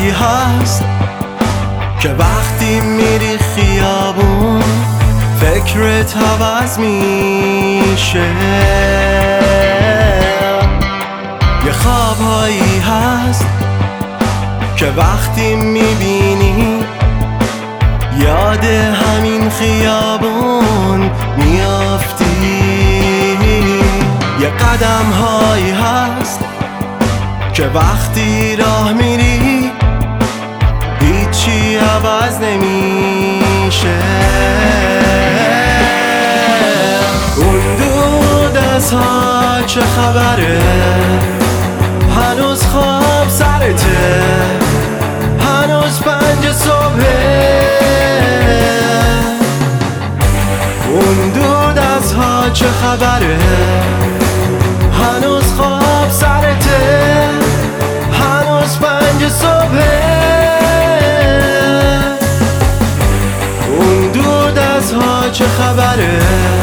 هایی هست که وقتی میری خیابون فکرت عوض میشه. یه خواب هایی هست که وقتی میبینی یاد همین خیابون میافتی. یه قدم هایی هست که وقتی راه میری هیچی عوض نمیشه. اون دور دست‌ها چه خبره؟ هنوز خواب سرته، هنوز 5 صبحه. اون دور دست‌ها چه خبره؟ هنوز خواب سرته، هنوز 5 صبحه. اون دور دست‌ها چه خبره؟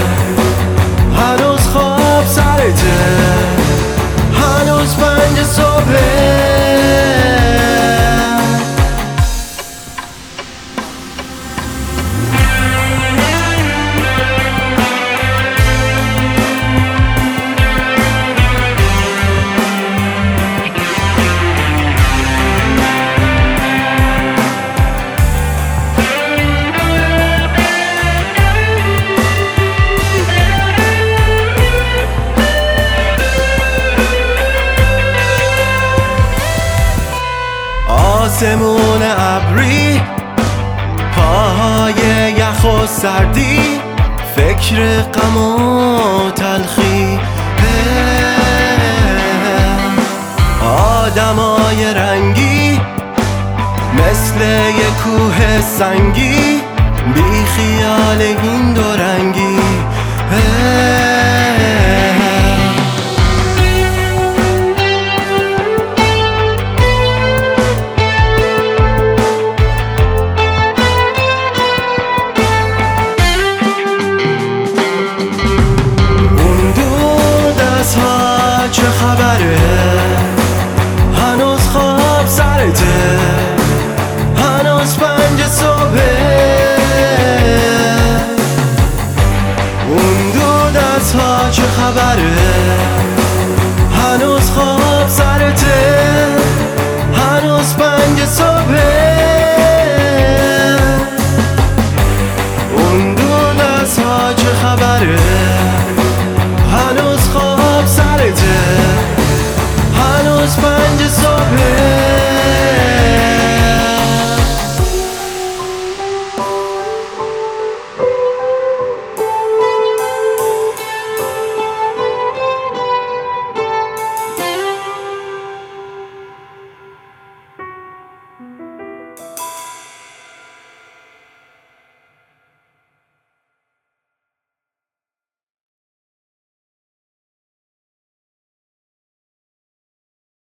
هنوز خواب سرته، هنوز 5 صبحه. آسمون ابری، پاهای یخ و سردی، فکر غم و تلخی. آدمای رنگی مثل یه کوه سنگی، بی خیال این دو رنگی.